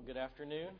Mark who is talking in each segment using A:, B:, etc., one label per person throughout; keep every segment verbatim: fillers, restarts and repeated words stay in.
A: Well, good afternoon.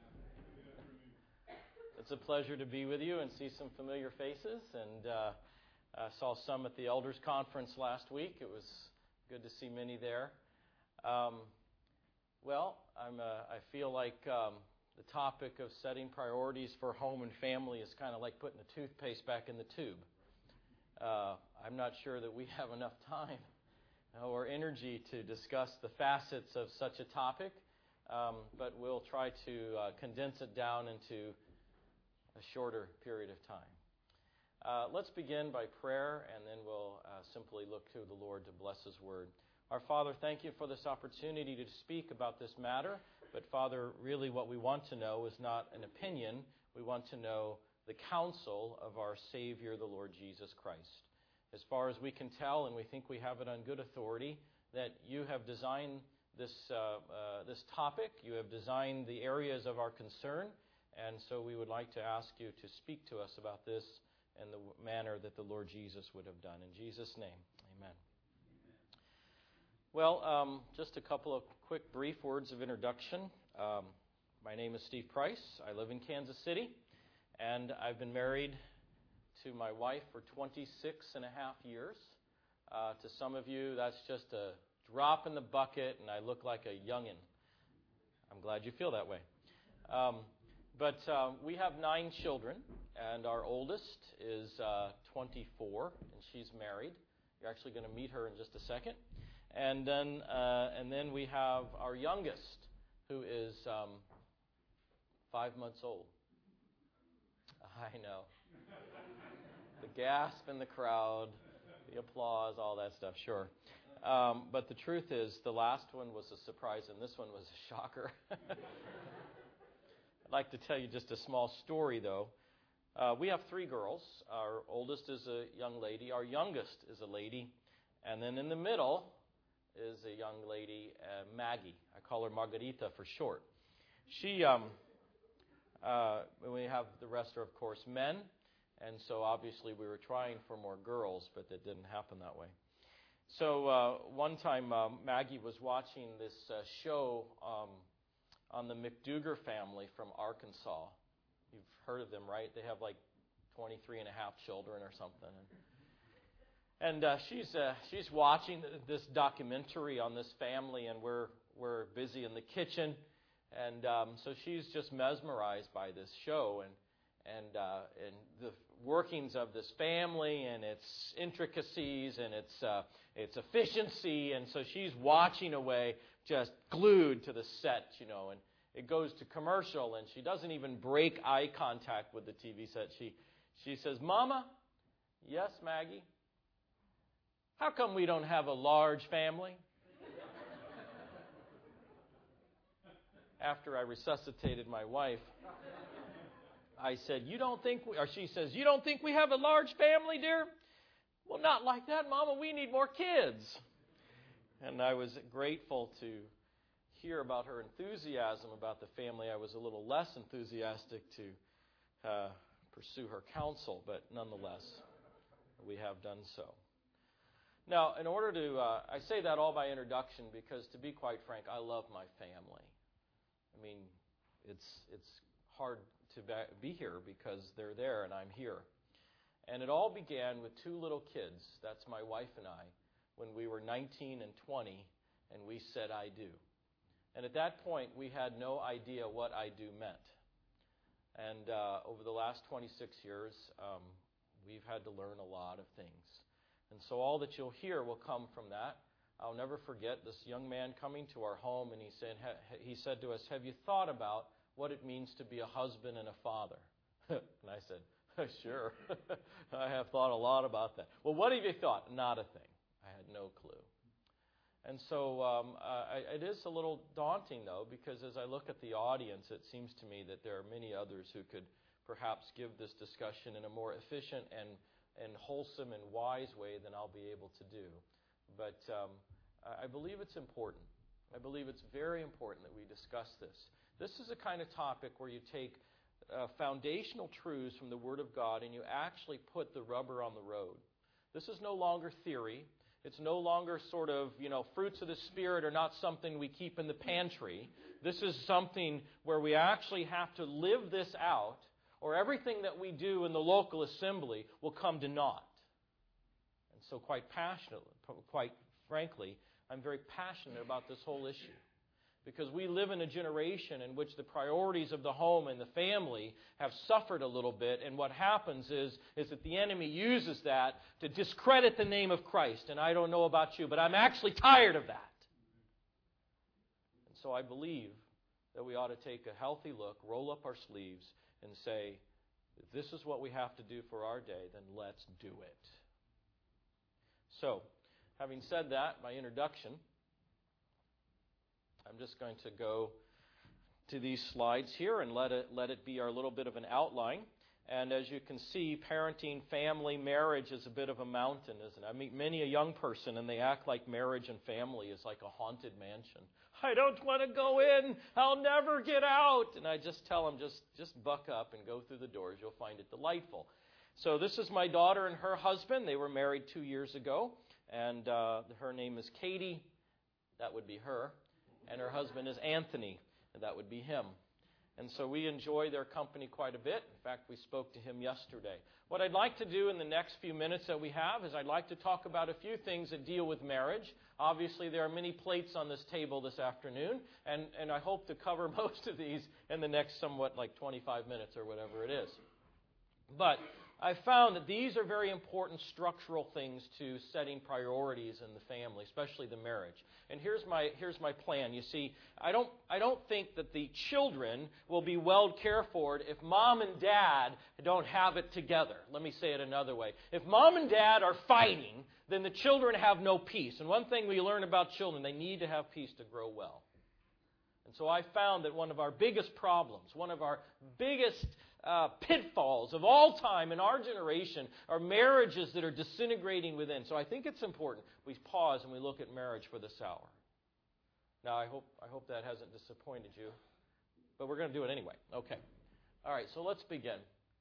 A: It's a pleasure to be with you and see some familiar faces. And uh, I saw some at the Elders Conference last week. It was good to see many there. Um, well, I'm, uh, I feel like um, the topic of setting priorities for home and family is kind of like putting the toothpaste back in the tube. Uh, I'm not sure that we have enough time or energy to discuss the facets of such a topic, um, but we'll try to uh, condense it down into a shorter period of time. Uh, let's begin by prayer, and then we'll uh, simply look to the Lord to bless His Word. Our Father, thank you for this opportunity to speak about this matter, but Father, really what we want to know is not an opinion. We want to know the counsel of our Savior, the Lord Jesus Christ. As far as we can tell, and we think we have it on good authority, that you have designed this uh, uh, this topic, you have designed the areas of our concern, and so we would like to ask you to speak to us about this in the manner that the Lord Jesus would have done. In Jesus' name, amen. Amen. Well, um, just a couple of quick, brief words of introduction. Um, my name is Steve Price. I live in Kansas City, and I've been married to my wife for twenty-six and a half years. Uh, to some of you, that's just a drop in the bucket, and I look like a youngin'. I'm glad you feel that way. Um, but uh, we have nine children, and our oldest is uh, twenty-four, and she's married. You're actually going to meet her in just a second. And then, uh, and then we have our youngest, who is um, five months old. I know. The gasp in the crowd, the applause, all that stuff, sure. Um, but the truth is, the last one was a surprise, and this one was a shocker. I'd like to tell you just a small story, though. Uh, we have three girls. Our oldest is a young lady. Our youngest is a lady. And then in the middle is a young lady, uh, Maggie. I call her Margarita for short. She... Um, Uh, we have the rest are, of course, men, and so obviously we were trying for more girls, but that didn't happen that way. So uh, one time uh, Maggie was watching this uh, show um, on the McDougar family from Arkansas. You've heard of them, right? They have like twenty-three and a half children or something. And, and uh, she's uh, she's watching this documentary on this family, and we're we're busy in the kitchen. And um, so she's just mesmerized by this show and and uh, and the workings of this family and its intricacies and its uh, its efficiency. And so she's watching away, just glued to the set, you know. And it goes to commercial, and she doesn't even break eye contact with the T V set. She she says, "Mama, yes, Maggie. How come we don't have a large family?" After I resuscitated my wife, I said, you don't think, we, or she says, you don't think we have a large family, dear? Well, not like that, Mama. We need more kids. And I was grateful to hear about her enthusiasm about the family. I was a little less enthusiastic to uh, pursue her counsel, but nonetheless, we have done so. Now, in order to, uh, I say that all by introduction because, to be quite frank, I love my family. I mean, it's it's hard to be here because they're there and I'm here. And it all began with two little kids, that's my wife and I, when we were nineteen and twenty, and we said, I do. And at that point, we had no idea what I do meant. And uh, over the last twenty-six years, um, we've had to learn a lot of things. And so all that you'll hear will come from that. I'll never forget this young man coming to our home, and he said, he said to us, have you thought about what it means to be a husband and a father? And I said, sure. I have thought a lot about that. Well, what have you thought? Not a thing. I had no clue. And so um, I, it is a little daunting, though, because as I look at the audience, it seems to me that there are many others who could perhaps give this discussion in a more efficient and, and wholesome and wise way than I'll be able to do. But um, I believe it's important. I believe it's very important that we discuss this. This is a kind of topic where you take uh, foundational truths from the Word of God and you actually put the rubber on the road. This is no longer theory. It's no longer sort of, you know, fruits of the Spirit are not something we keep in the pantry. This is something where we actually have to live this out, or everything that we do in the local assembly will come to naught. And so quite passionately, quite frankly, I'm very passionate about this whole issue. Because we live in a generation in which the priorities of the home and the family have suffered a little bit. And what happens is, is that the enemy uses that to discredit the name of Christ. And I don't know about you, but I'm actually tired of that. And so I believe that we ought to take a healthy look, roll up our sleeves, and say, if this is what we have to do for our day, then let's do it. So, having said that, my introduction, I'm just going to go to these slides here and let it let it be our little bit of an outline. And as you can see, parenting, family, marriage is a bit of a mountain, isn't it? I meet many a young person and they act like marriage and family is like a haunted mansion. I don't want to go in. I'll never get out. And I just tell them, just, just buck up and go through the doors. You'll find it delightful. So this is my daughter and her husband. They were married two years ago. And uh, her name is Katie. That would be her. And her husband is Anthony, and that would be him. And so we enjoy their company quite a bit. In fact, we spoke to him yesterday. What I'd like to do in the next few minutes that we have is I'd like to talk about a few things that deal with marriage. Obviously, there are many plates on this table this afternoon, and, and I hope to cover most of these in the next somewhat like twenty-five minutes or whatever it is. But I found that these are very important structural things to setting priorities in the family, especially the marriage. And here's my here's my plan. You see, I don't I don't think that the children will be well cared for if mom and dad don't have it together. Let me say it another way. If mom and dad are fighting, then the children have no peace. And one thing we learn about children, they need to have peace to grow well. And so I found that one of our biggest problems, one of our biggest uh, pitfalls of all time in our generation are marriages that are disintegrating within. So I think it's important we pause and we look at marriage for this hour. Now, I hope I hope that hasn't disappointed you, but we're going to do it anyway. Okay. All right, so let's begin.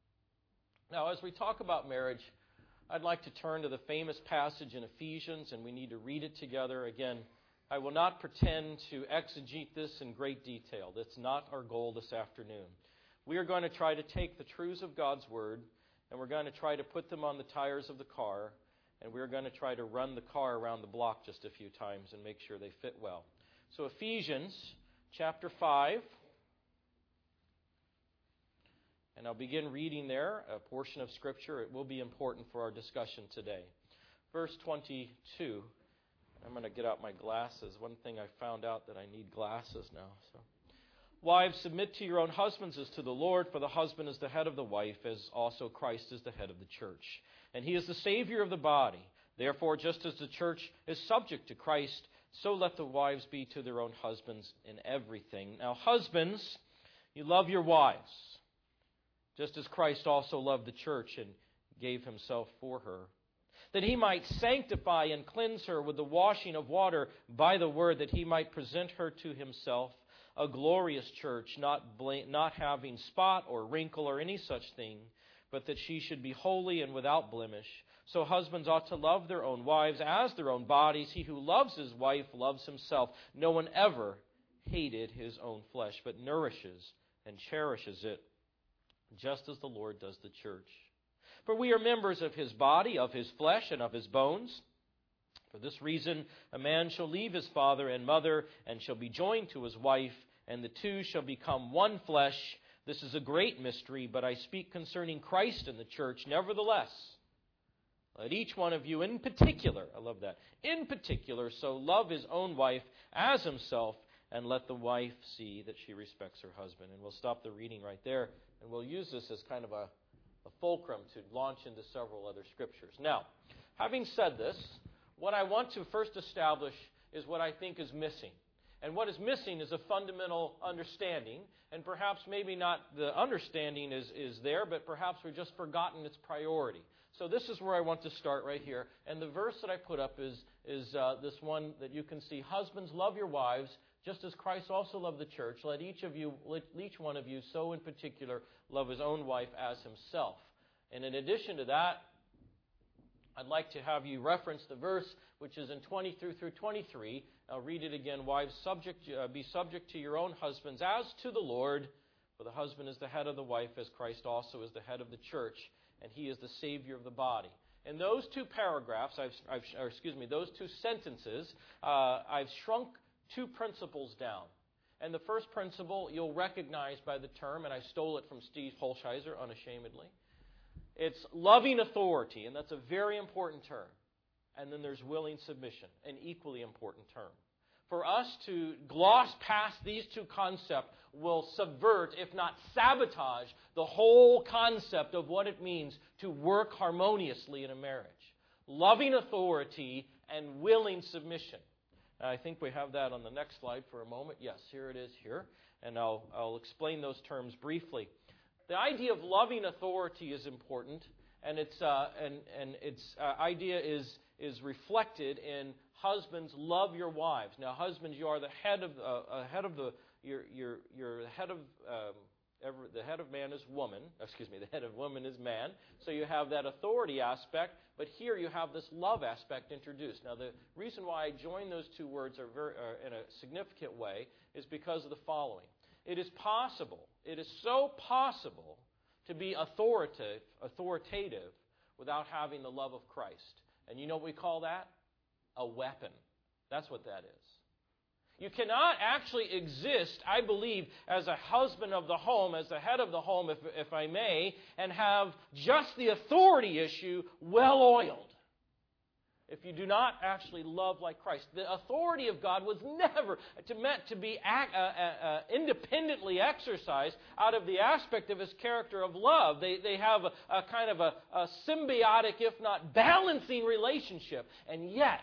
A: Now, as we talk about marriage, I'd like to turn to the famous passage in Ephesians, and we need to read it together. Again, I will not pretend to exegete this in great detail. That's not our goal this afternoon. We are going to try to take the truths of God's Word, and we're going to try to put them on the tires of the car, and we're going to try to run the car around the block just a few times and make sure they fit well. So Ephesians chapter five, and I'll begin reading there a portion of Scripture. It will be important for our discussion today. Verse twenty-two. I'm going to get out my glasses. One thing I found out that I need glasses now. So, wives, submit to your own husbands as to the Lord, for the husband is the head of the wife, as also Christ is the head of the church. And he is the Savior of the body. Therefore, just as the church is subject to Christ, so let the wives be to their own husbands in everything. Now, husbands, you love your wives, just as Christ also loved the church and gave himself for her, that he might sanctify and cleanse her with the washing of water by the word, that he might present her to himself, a glorious church, not bla- not having spot or wrinkle or any such thing, but that she should be holy and without blemish. So husbands ought to love their own wives as their own bodies. He who loves his wife loves himself. No one ever hated his own flesh, but nourishes and cherishes it, just as the Lord does the church. For we are members of his body, of his flesh, and of his bones. For this reason, a man shall leave his father and mother, and shall be joined to his wife, and the two shall become one flesh. This is a great mystery, but I speak concerning Christ and the church. Nevertheless, let each one of you in particular, I love that, in particular, so love his own wife as himself, and let the wife see that she respects her husband. And we'll stop the reading right there, and we'll use this as kind of a a fulcrum to launch into several other scriptures. Now, having said this, what I want to first establish is what I think is missing. And what is missing is a fundamental understanding, and perhaps maybe not the understanding is, is there, but perhaps we've just forgotten its priority. So this is where I want to start right here. And the verse that I put up is, is uh, this one that you can see. Husbands, love your wives, just as Christ also loved the church. Let each of you, let each one of you, so in particular, love his own wife as himself. And in addition to that, I'd like to have you reference the verse which is in twenty-two through twenty-three. I'll read it again. Wives, subject, uh, be subject to your own husbands as to the Lord, for the husband is the head of the wife, as Christ also is the head of the church, and he is the Savior of the body. In those two paragraphs, I've, I've or excuse me, those two sentences, uh, I've shrunk two principles down. And the first principle you'll recognize by the term, and I stole it from Steve Holsheiser unashamedly. It's loving authority, and that's a very important term. And then there's willing submission, an equally important term. For us to gloss past these two concepts will subvert, if not sabotage, the whole concept of what it means to work harmoniously in a marriage. Loving authority and willing submission. I think we have that on the next slide for a moment. Yes, here it is here. And I'll, I'll explain those terms briefly. The idea of loving authority is important, and its uh, and and its uh, idea is is reflected in husbands, love your wives. Now, husbands, you are the head of uh, head of the you're you're you're the head of um, ever, the head of man is woman. Excuse me, the head of woman is man. So you have that authority aspect, but here you have this love aspect introduced. Now, the reason why I join those two words are very uh, in a significant way is because of the following. It is possible, it is so possible to be authoritative, authoritative without having the love of Christ. And you know what we call that? A weapon. That's what that is. You cannot actually exist, I believe, as a husband of the home, as the head of the home, if, if I may, and have just the authority issue well-oiled. If you do not actually love like Christ. The authority of God was never to, meant to be act, uh, uh, uh, independently exercised out of the aspect of His character of love. They, they have a, a kind of a, a symbiotic, if not balancing relationship. And yet,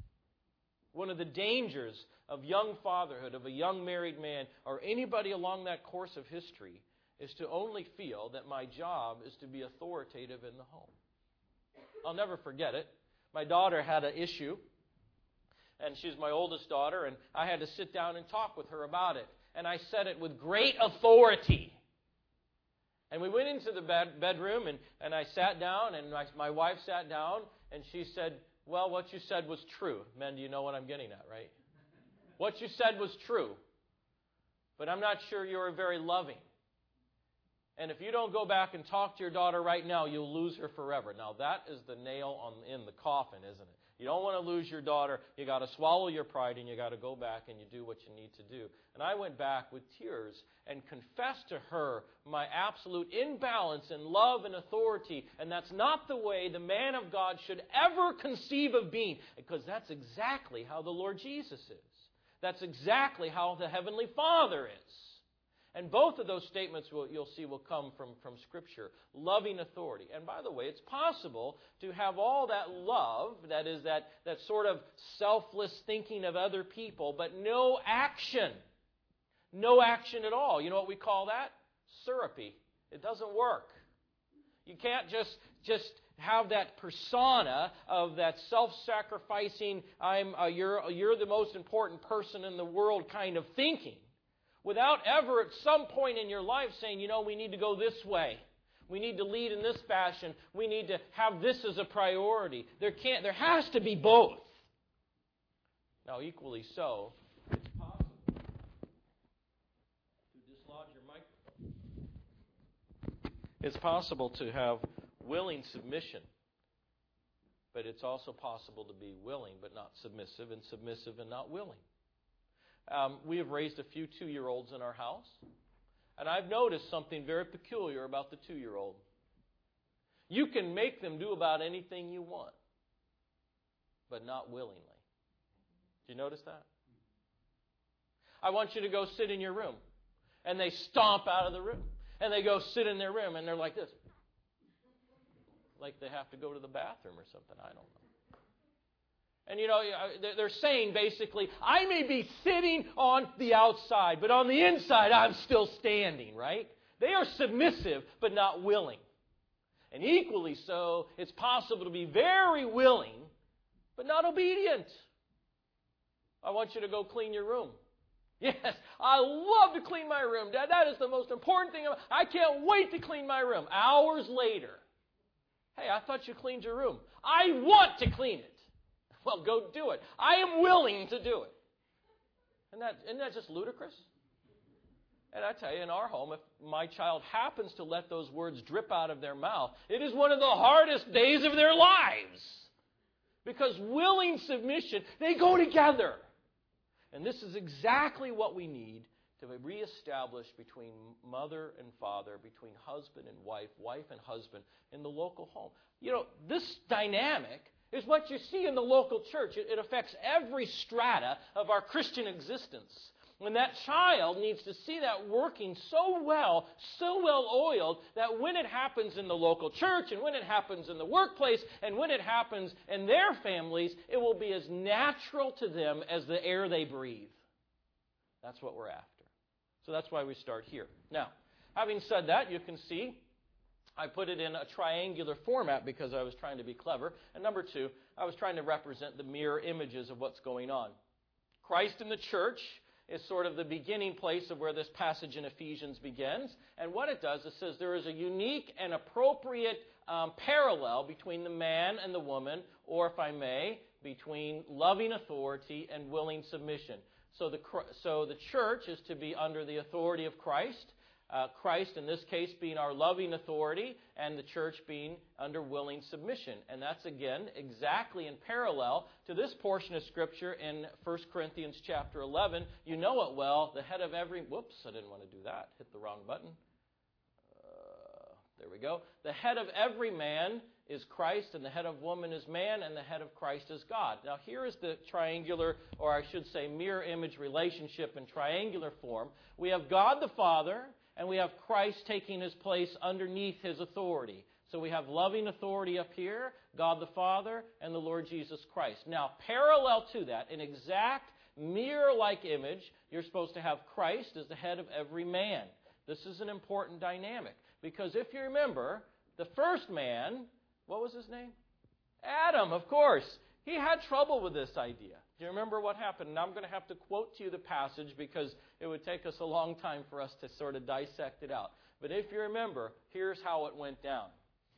A: one of the dangers of young fatherhood, of a young married man, or anybody along that course of history, is to only feel that my job is to be authoritative in the home. I'll never forget it. My daughter had an issue, and she's my oldest daughter, and I had to sit down and talk with her about it. And I said it with great authority. And we went into the bed, bedroom, and, and I sat down, and my, my wife sat down, and she said, well, what you said was true. Men, you know what I'm getting at, right? What you said was true, but I'm not sure you're very loving. And if you don't go back and talk to your daughter right now, you'll lose her forever. Now, that is the nail on, in the coffin, isn't it? You don't want to lose your daughter. You got to swallow your pride, and you got to go back and you do what you need to do. And I went back with tears and confessed to her my absolute imbalance in love and authority. And that's not the way the man of God should ever conceive of being, because that's exactly how the Lord Jesus is. That's exactly how the Heavenly Father is. And both of those statements will, you'll see will come from, from Scripture. Loving authority. And by the way, it's possible to have all that love, that is that, that sort of selfless thinking of other people, but no action. No action at all. You know what we call that? Syrupy. It doesn't work. You can't just, just have that persona of that self-sacrificing, I'm, uh, you're, you're the most important person in the world kind of thinking, without ever at some point in your life saying, you know, we need to go this way. We need to lead in this fashion. We need to have this as a priority. There can't, there has to be both. Now, equally so, it's possible to dislodge your microphone. It's possible to have willing submission, but it's also possible to be willing but not submissive, and submissive and not willing. Um, we have raised a few two-year-olds in our house, and I've noticed something very peculiar about the two-year-old. You can make them do about anything you want, but not willingly. Do you notice that? I want you to go sit in your room, and they stomp out of the room, and they go sit in their room, and they're like this. Like they have to go to the bathroom or something. I don't know. And, you know, they're saying basically, I may be sitting on the outside, but on the inside, I'm still standing, right? They are submissive, but not willing. And equally so, it's possible to be very willing, but not obedient. I want you to go clean your room. Yes, I love to clean my room, Dad. That is the most important thing. I can't wait to clean my room. Hours later, Hey, I thought you cleaned your room. I want to clean it. Well, go do it. I am willing to do it. Isn't that, isn't that just ludicrous? And I tell you, in our home, if my child happens to let those words drip out of their mouth, it is one of the hardest days of their lives. Because willing submission, they go together. And this is exactly what we need to reestablish between mother and father, between husband and wife, wife and husband in the local home. You know, this dynamic is what you see in the local church. It, it affects every strata of our Christian existence. When that child needs to see that working so well, so well oiled, that when it happens in the local church, and when it happens in the workplace, and when it happens in their families, it will be as natural to them as the air they breathe. That's what we're after. So that's why we start here. Now, having said that, you can see I put it in a triangular format because I was trying to be clever. And number two, I was trying to represent the mirror images of what's going on. Christ in the church is sort of the beginning place of where this passage in Ephesians begins. And what it does, it says there is a unique and appropriate um, parallel between the man and the woman, or if I may, between loving authority and willing submission. So the, so the church is to be under the authority of Christ. Uh, Christ, in this case, being our loving authority, and the church being under willing submission. And that's, again, exactly in parallel to this portion of Scripture in First Corinthians chapter eleven. You know it well. The head of every... Whoops, I didn't want to do that. Hit the wrong button. Uh, there we go. The head of every man is Christ, and the head of woman is man, and the head of Christ is God. Now, here is the triangular, or I should say mirror image relationship in triangular form. We have God the Father, and we have Christ taking His place underneath His authority. So we have loving authority up here, God the Father, and the Lord Jesus Christ. Now, parallel to that, an exact mirror-like image, you're supposed to have Christ as the head of every man. This is an important dynamic. Because if you remember, the first man, what was his name? Adam, of course. He had trouble with this idea. Do you remember what happened? And I'm going to have to quote to you the passage because it would take us a long time for us to sort of dissect it out. But if you remember, here's how it went down.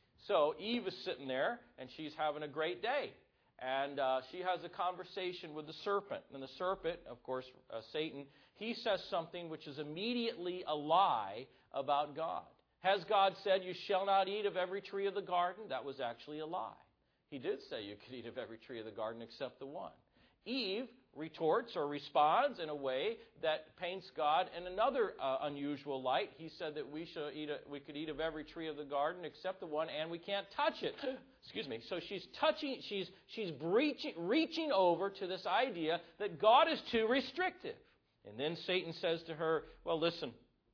A: So Eve is sitting there, and she's having a great day. And uh, she has a conversation with the serpent. And the serpent, of course, uh, Satan, he says something which is immediately a lie about God. Has God said, you shall not eat of every tree of the garden? That was actually a lie. He did say you could eat of every tree of the garden except the one. Eve retorts or responds in a way that paints God in another uh, unusual light. He said that we should eat a, we could eat of every tree of the garden except the one, and we can't touch it. Excuse me. So she's touching, she's she's breaching, reaching over to this idea that God is too restrictive. And then Satan says to her, well, listen,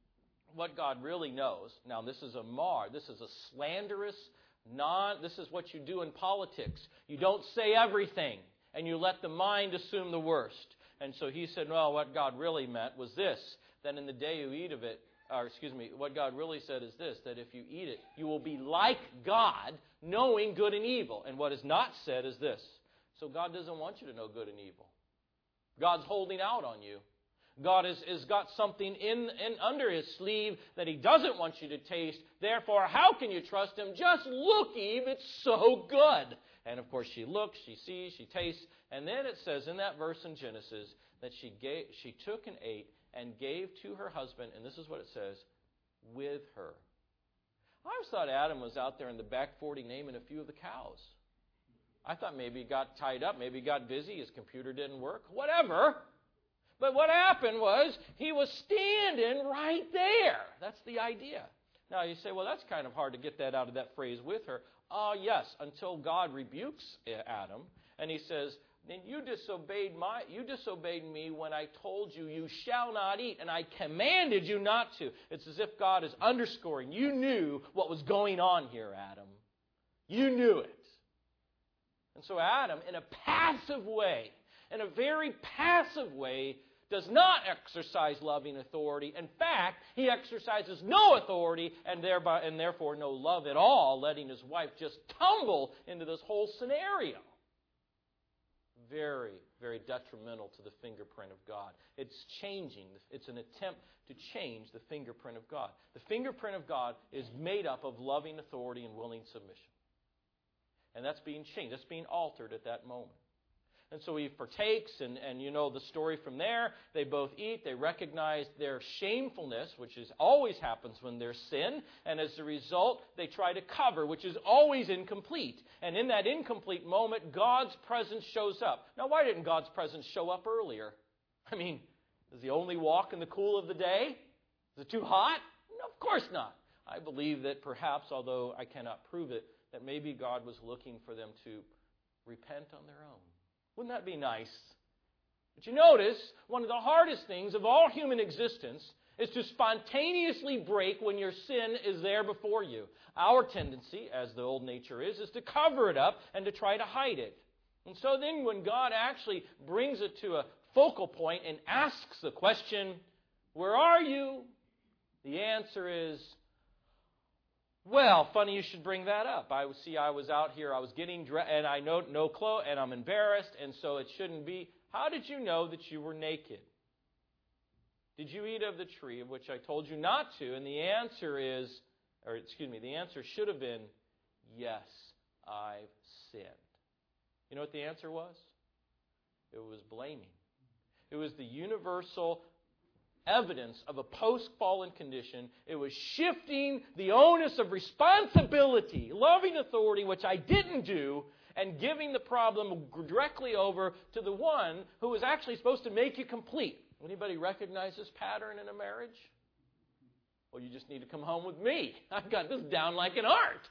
A: what God really knows. Now, this is a mar. This is a slanderous, non. This is what you do in politics. You don't say everything, and you let the mind assume the worst. And so he said, well, what God really meant was this, that in the day you eat of it, or excuse me, what God really said is this, that if you eat it, you will be like God, knowing good and evil. And what is not said is this. So God doesn't want you to know good and evil. God's holding out on you. God has, has got something in, in under His sleeve that He doesn't want you to taste. Therefore, how can you trust Him? Just look, Eve. It's so good. And of course, she looks, she sees, she tastes. And then it says in that verse in Genesis that she gave, she took and ate and gave to her husband, and this is what it says, with her. I always thought Adam was out there in the back forty naming a few of the cows. I thought maybe he got tied up, maybe he got busy, his computer didn't work, whatever. But what happened was he was standing right there. That's the idea. Now you say, well, that's kind of hard to get that out of that phrase with her. Ah, uh, yes, until God rebukes Adam, and He says, then you disobeyed my, you disobeyed me when I told you you shall not eat, and I commanded you not to. It's as if God is underscoring. You knew what was going on here, Adam. You knew it. And so Adam, in a passive way, in a very passive way, does not exercise loving authority. In fact, he exercises no authority and thereby and therefore no love at all, letting his wife just tumble into this whole scenario. Very, very detrimental to the fingerprint of God. It's changing. It's an attempt to change the fingerprint of God. The fingerprint of God is made up of loving authority and willing submission. And that's being changed. That's being altered at that moment. And so Eve partakes, and, and you know the story from there. They both eat. They recognize their shamefulness, which is always happens when there's sin. And as a result, they try to cover, which is always incomplete. And in that incomplete moment, God's presence shows up. Now, why didn't God's presence show up earlier? I mean, does he only walk in the cool of the day? Is it too hot? No, of course not. I believe that perhaps, although I cannot prove it, that maybe God was looking for them to repent on their own. Wouldn't that be nice? But you notice, one of the hardest things of all human existence is to spontaneously break when your sin is there before you. Our tendency, as the old nature is, is to cover it up and to try to hide it. And so then when God actually brings it to a focal point and asks the question, where are you? The answer is, well, funny you should bring that up. I see I was out here, I was getting dressed, and I know no clothes, and I'm embarrassed, and so it shouldn't be. How did you know that you were naked? Did you eat of the tree of which I told you not to? And the answer is, or excuse me, the answer should have been, yes, I've sinned. You know what the answer was? It was blaming. It was the universal evidence of a post-fallen condition. It was shifting the onus of responsibility, loving authority, which I didn't do, and giving the problem directly over to the one who was actually supposed to make you complete. Anybody recognize this pattern in a marriage? Well, you just need to come home with me. I've got this down like an art.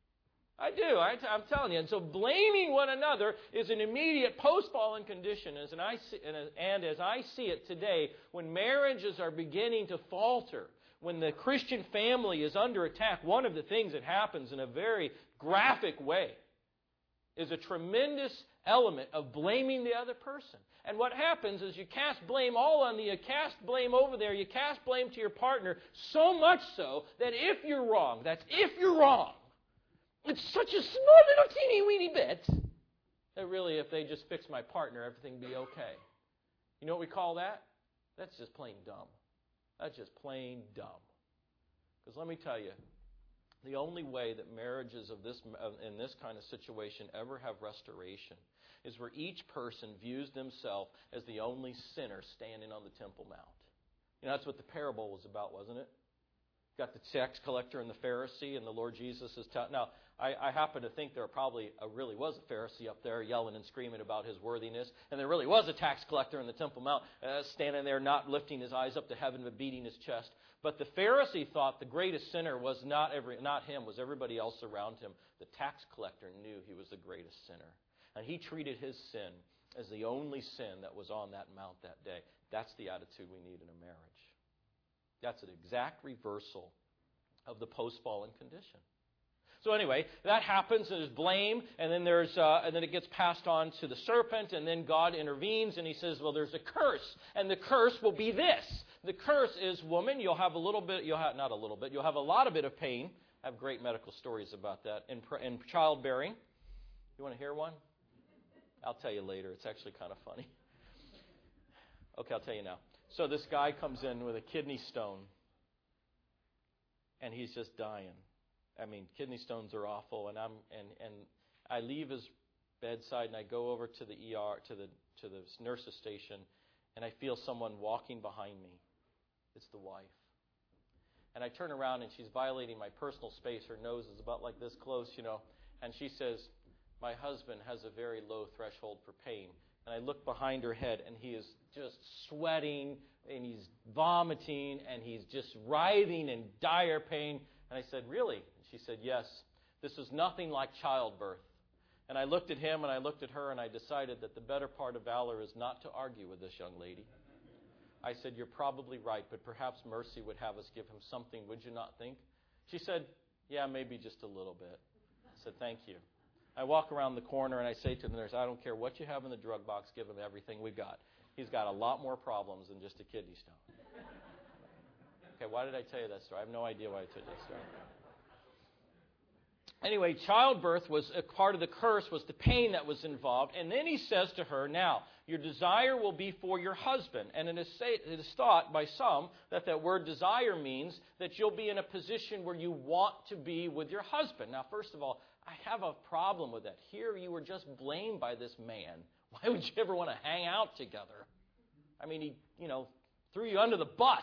A: I do. I, I'm telling you. And so blaming one another is an immediate post-fallen condition. As and, I see, and, and as I see it today, when marriages are beginning to falter, when the Christian family is under attack, one of the things that happens in a very graphic way is a tremendous element of blaming the other person. And what happens is you cast blame all on the, you cast blame over there, you cast blame to your partner, so much so that if you're wrong, that's if you're wrong, it's such a small little teeny weeny bit that really if they just fix my partner, everything would be okay. You know what we call that? That's just plain dumb. That's just plain dumb. Because let me tell you, the only way that marriages of this in this kind of situation ever have restoration is where each person views themselves as the only sinner standing on the Temple Mount. You know, that's what the parable was about, wasn't it? Got the tax collector and the Pharisee, and the Lord Jesus is telling. Now, I, I happen to think there probably a, really was a Pharisee up there yelling and screaming about his worthiness, and there really was a tax collector in the Temple Mount uh, standing there not lifting his eyes up to heaven but beating his chest. But the Pharisee thought the greatest sinner was not every, not him, was everybody else around him. The tax collector knew he was the greatest sinner, and he treated his sin as the only sin that was on that mount that day. That's the attitude we need in a marriage. That's an exact reversal of the post-fallen condition. So anyway, that happens. There's blame, and then there's, uh, and then it gets passed on to the serpent, and then God intervenes, and He says, "Well, there's a curse, and the curse will be this. The curse is, woman, you'll have a little bit, you'll have not a little bit, you'll have a lot of bit of pain." I have great medical stories about that in, in childbearing. You want to hear one? I'll tell you later. It's actually kind of funny. Okay, I'll tell you now. So this guy comes in with a kidney stone, and he's just dying. I mean, kidney stones are awful, and I'm and, and I leave his bedside and I go over to the E R to the to the nurse's station, and I feel someone walking behind me. It's the wife, and I turn around and she's violating my personal space. Her nose is about like this close, you know, and she says, "My husband has a very low threshold for pain." And I look behind her head, and he is just sweating, and he's vomiting, and he's just writhing in dire pain. And I said, "Really?" And she said, "Yes. This is nothing like childbirth." And I looked at him, and I looked at her, and I decided that the better part of valor is not to argue with this young lady. I said, "You're probably right, but perhaps mercy would have us give him something, would you not think?" She said, "Yeah, maybe just a little bit." I said, "Thank you." I walk around the corner and I say to the nurse, "I don't care what you have in the drug box, give him everything we've got. He's got a lot more problems than just a kidney stone." Okay, why did I tell you that story? I have no idea why I told you that story. Anyway, childbirth was a part of the curse, was the pain that was involved. And then he says to her, "Now, your desire will be for your husband." And it is, say, it is thought by some that that word desire means that you'll be in a position where you want to be with your husband. Now, first of all, I have a problem with that. Here you were just blamed by this man. Why would you ever want to hang out together? I mean, he, you know, threw you under the bus.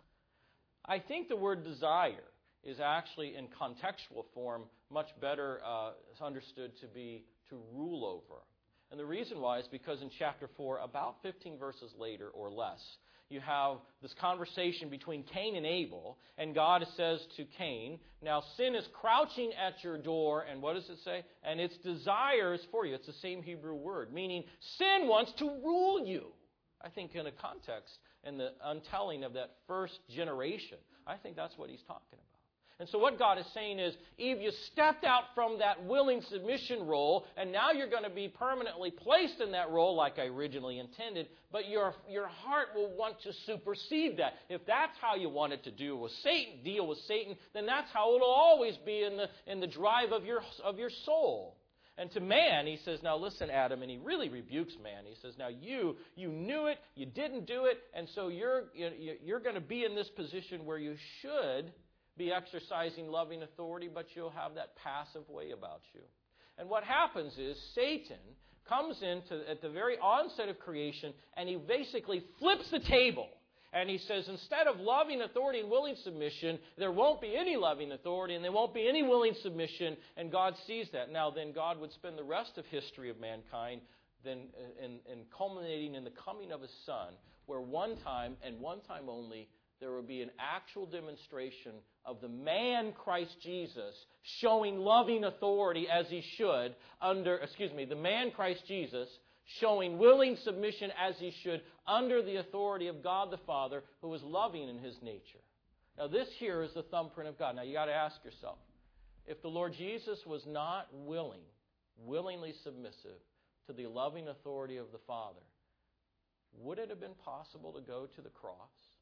A: I think the word desire is actually in contextual form much better uh, understood to be to rule over. And the reason why is because in chapter four, about fifteen verses later or less, you have this conversation between Cain and Abel, and God says to Cain, now sin is crouching at your door, and what does it say? And its desire is for you. It's the same Hebrew word, meaning sin wants to rule you. I think in a context, in the untelling of that first generation, I think that's what he's talking about. And so what God is saying is, Eve, you stepped out from that willing submission role, and now you're going to be permanently placed in that role like I originally intended, but your, your heart will want to supersede that. If that's how you wanted to deal with Satan, deal with Satan, then that's how it'll always be in the, in the drive of your, of your soul. And to man, he says, now listen, Adam, and he really rebukes man. He says, now you, you knew it, you didn't do it, and so you're, you're going to be in this position where you should be exercising loving authority, but you'll have that passive way about you. And what happens is Satan comes into at the very onset of creation, and he basically flips the table. And he says, instead of loving authority and willing submission, there won't be any loving authority and there won't be any willing submission. And God sees that. Now, then God would spend the rest of history of mankind then in, in culminating in the coming of His Son, where one time and one time only there will be an actual demonstration of the man Christ Jesus showing loving authority as He should under, excuse me, the man Christ Jesus showing willing submission as He should under the authority of God the Father, who is loving in His nature. Now this here is the thumbprint of God. Now you got to ask yourself, if the Lord Jesus was not willing, willingly submissive to the loving authority of the Father, would it have been possible to go to the cross?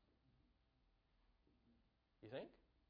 A: You think?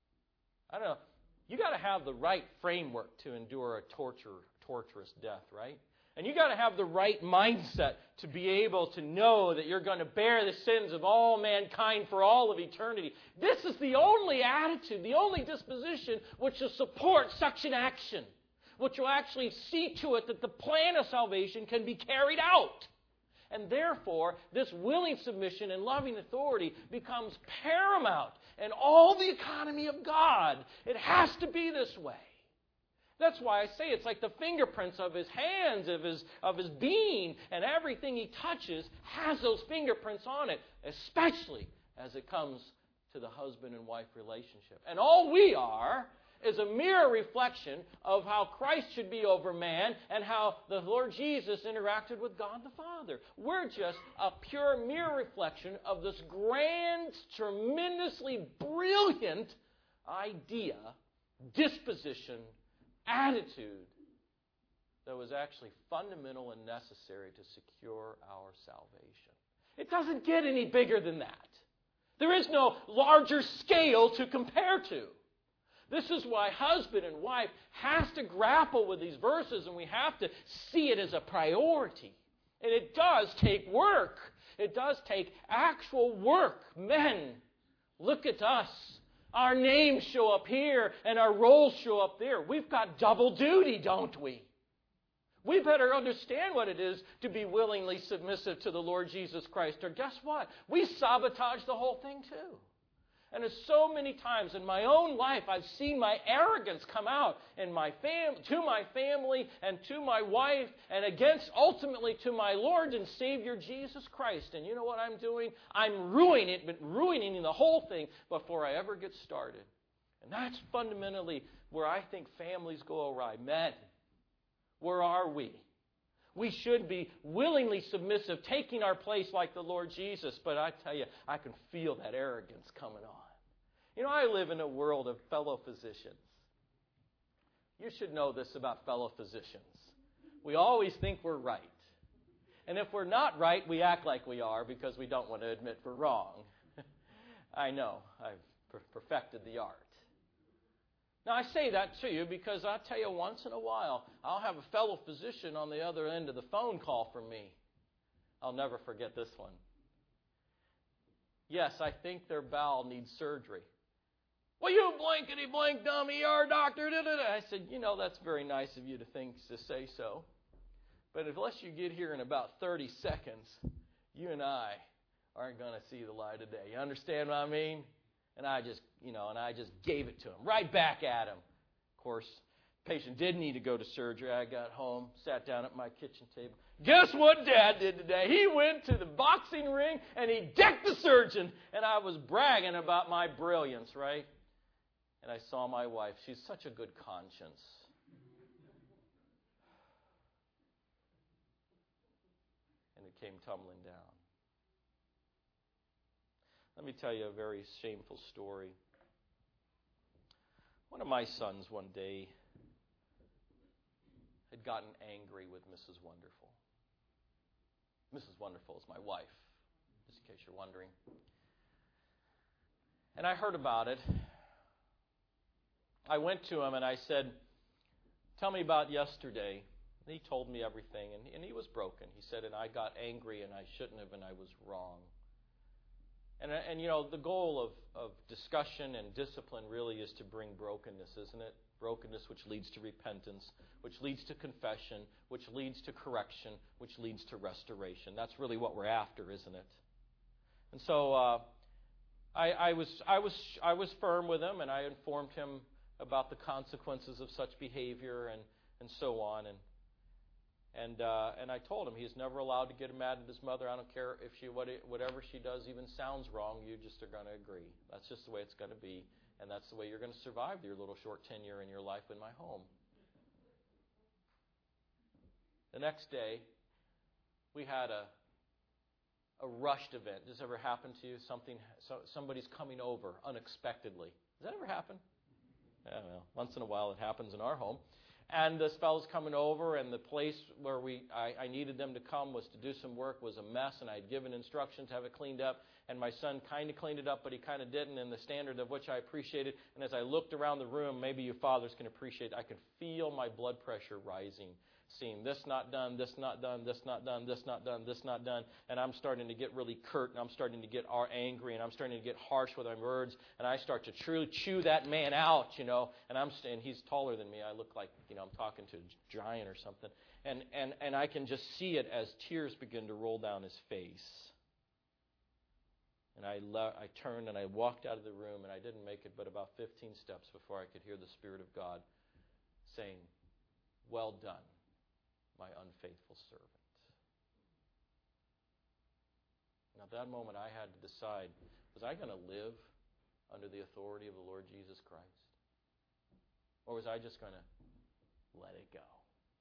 A: I don't know. You got to have the right framework to endure a torture, torturous death, right? And you got to have the right mindset to be able to know that you're going to bear the sins of all mankind for all of eternity. This is the only attitude, the only disposition which will support such an action, which will actually see to it that the plan of salvation can be carried out. And therefore, this willing submission and loving authority becomes paramount in all the economy of God. It has to be this way. That's why I say it's like the fingerprints of His hands, of His, of His being, and everything He touches has those fingerprints on it, especially as it comes to the husband and wife relationship. And all we are is a mere reflection of how Christ should be over man and how the Lord Jesus interacted with God the Father. We're just a pure mere reflection of this grand, tremendously brilliant idea, disposition, attitude that was actually fundamental and necessary to secure our salvation. It doesn't get any bigger than that. There is no larger scale to compare to. This is why husband and wife has to grapple with these verses, and we have to see it as a priority. And it does take work. It does take actual work. Men, look at us. Our names show up here and our roles show up there. We've got double duty, don't we? We better understand what it is to be willingly submissive to the Lord Jesus Christ. Or guess what? We sabotage the whole thing too. And as so many times in my own life, I've seen my arrogance come out in my fam- to my family and to my wife and against, ultimately, to my Lord and Savior Jesus Christ. And you know what I'm doing? I'm ruining it, but ruining the whole thing before I ever get started. And that's fundamentally where I think families go awry. Men, where are we? We should be willingly submissive, taking our place like the Lord Jesus. But I tell you, I can feel that arrogance coming on. You know, I live in a world of fellow physicians. You should know this about fellow physicians. We always think we're right. And if we're not right, we act like we are because we don't want to admit we're wrong. I know. I've perfected the art. Now, I say that to you because I'll tell you, once in a while, I'll have a fellow physician on the other end of the phone call from me. I'll never forget this one. Yes, I think their bowel needs surgery. Well, you blankety blank dumb E R doctor. Da, da, da. I said, you know, that's very nice of you to think to say so. But unless you get here in about thirty seconds, you and I aren't going to see the light of day. You understand what I mean? And I just, you know, and I just gave it to him, right back at him. Of course, the patient did need to go to surgery. I got home, sat down at my kitchen table. Guess what Dad did today? He went to the boxing ring and he decked the surgeon. And I was bragging about my brilliance, right? And I saw my wife. She's such a good conscience. And it came tumbling down. Let me tell you a very shameful story. One of my sons one day had gotten angry with Missus Wonderful. Missus Wonderful is my wife, just in case you're wondering. And I heard about it. I went to him and I said, tell me about yesterday. And he told me everything, and, and he was broken. He said, and I got angry and I shouldn't have, and I was wrong. And, and you know, the goal of, of discussion and discipline really is to bring brokenness, isn't it? Brokenness which leads to repentance, which leads to confession, which leads to correction, which leads to restoration. That's really what we're after, isn't it? And so uh, I, I was I was I was firm with him, and I informed him about the consequences of such behavior and, and so on. And And uh, and I told him he's never allowed to get mad at his mother. I don't care if she what it, whatever she does even sounds wrong. You just are going to agree. That's just the way it's going to be, and that's the way you're going to survive your little short tenure in your life in my home. The next day, we had a a rushed event. Does this ever happen to you? Something so, somebody's coming over unexpectedly. Does that ever happen? Yeah, well, once in a while it happens in our home. And this fellow's coming over, and the place where we I, I needed them to come was to do some work was a mess, and I had given instructions to have it cleaned up. And my son kind of cleaned it up, but he kind of didn't, in the standard of which I appreciated. And as I looked around the room, maybe you fathers can appreciate, I could feel my blood pressure rising, seeing this not done, this not done, this not done, this not done, this not done. And I'm starting to get really curt, and I'm starting to get angry, and I'm starting to get harsh with my words. And I start to truly chew that man out, you know. And I'm and he's taller than me. I look like, you know, I'm talking to a giant or something. And and and I can just see it as tears begin to roll down his face. And I le- I turned and I walked out of the room, and I didn't make it but about fifteen steps before I could hear the Spirit of God saying, "Well done, my unfaithful servant." Now, at that moment, I had to decide, was I going to live under the authority of the Lord Jesus Christ? Or was I just going to let it go?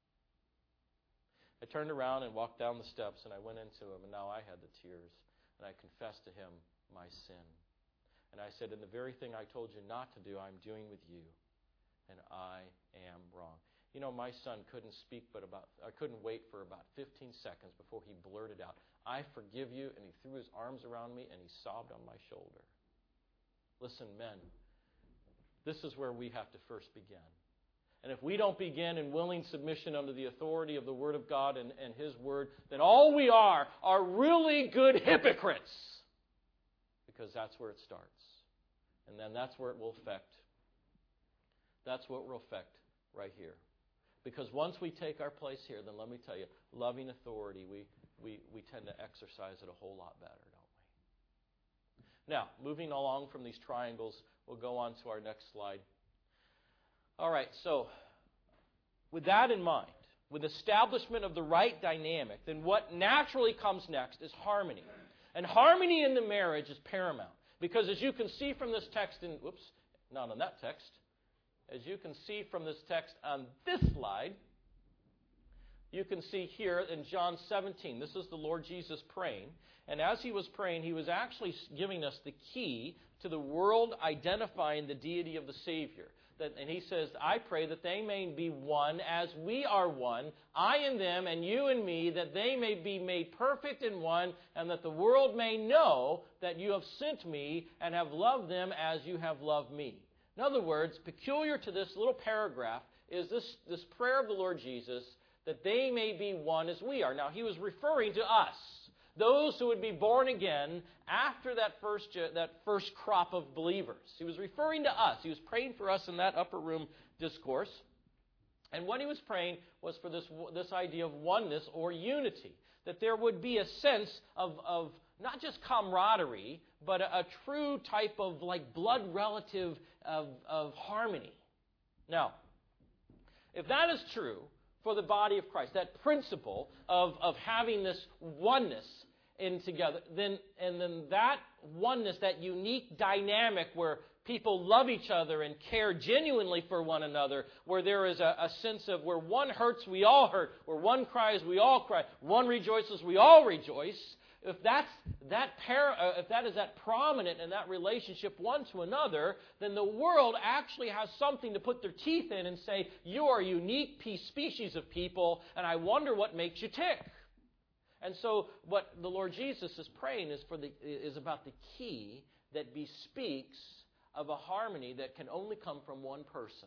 A: I turned around and walked down the steps, and I went into him, and now I had the tears. And I confessed to him my sin. And I said, and the very thing I told you not to do, I'm doing with you. And I am wrong. You know, my son couldn't speak, but about I couldn't wait for about fifteen seconds before he blurted out, "I forgive you," and he threw his arms around me and he sobbed on my shoulder. Listen, men, this is where we have to first begin. And if we don't begin in willing submission under the authority of the Word of God and, and His Word, then all we are are really good hypocrites. Because that's where it starts. And then that's where it will affect. That's what will affect right here. Because once we take our place here, then let me tell you, loving authority, we, we, we tend to exercise it a whole lot better, don't we? Now, moving along from these triangles, we'll go on to our next slide. All right, so with that in mind, with establishment of the right dynamic, then what naturally comes next is harmony. And harmony in the marriage is paramount. Because as you can see from this text, in, whoops, not on that text, as you can see from this text on this slide, you can see here in John seventeen, this is the Lord Jesus praying. And as he was praying, he was actually giving us the key to the world identifying the deity of the Savior. That, and he says, I pray that they may be one as we are one, I and them and you and me, that they may be made perfect in one, and that the world may know that you have sent me and have loved them as you have loved me. In other words, peculiar to this little paragraph is this, this prayer of the Lord Jesus, that they may be one as we are. Now, he was referring to us. those who would be born again after that first, that first crop of believers. He was referring to us. He was praying for us in that upper room discourse. And what he was praying was for this, this idea of oneness or unity, that there would be a sense of, of not just camaraderie, but a, a true type of like blood relative of, of harmony. Now, if that is true for the body of Christ, that principle of, of having this oneness in together, then and then that oneness, that unique dynamic where people love each other and care genuinely for one another, where there is a, a sense of where one hurts, we all hurt, where one cries, we all cry, one rejoices, we all rejoice. If that's that para, uh, if that is that prominent in that relationship one to another, then the world actually has something to put their teeth in and say, you are a unique piece, species of people, and I wonder what makes you tick. And so what the Lord Jesus is praying is for the is about the key that bespeaks of a harmony that can only come from one person,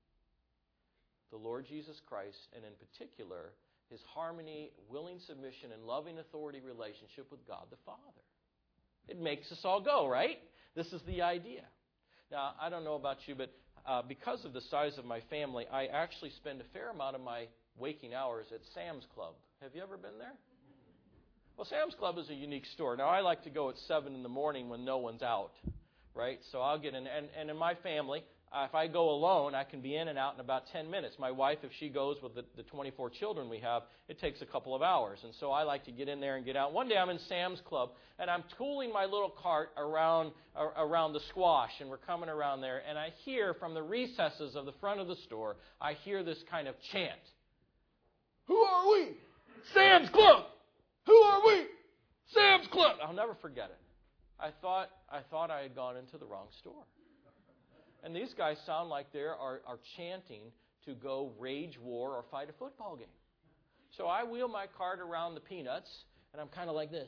A: the Lord Jesus Christ, and in particular, His harmony, willing submission, and loving authority relationship with God the Father. It makes us all go, right? This is the idea. Now, I don't know about you, but uh, because of the size of my family, I actually spend a fair amount of my waking hours at Sam's Club. Have you ever been there? Well, Sam's Club is a unique store. Now, I like to go at seven in the morning when no one's out, right? So I'll get in, and, and in my family, Uh, if I go alone, I can be in and out in about ten minutes. My wife, if she goes with the, the twenty-four children we have, it takes a couple of hours. And so I like to get in there and get out. One day I'm in Sam's Club, and I'm tooling my little cart around, uh, around the squash, and we're coming around there, and I hear from the recesses of the front of the store, I hear this kind of chant. Who are we? Sam's Club! Who are we? Sam's Club! I'll never forget it. I thought I thought I had gone into the wrong store. And these guys sound like they are, are chanting to go rage war or fight a football game. So I wheel my cart around the peanuts, and I'm kind of like this.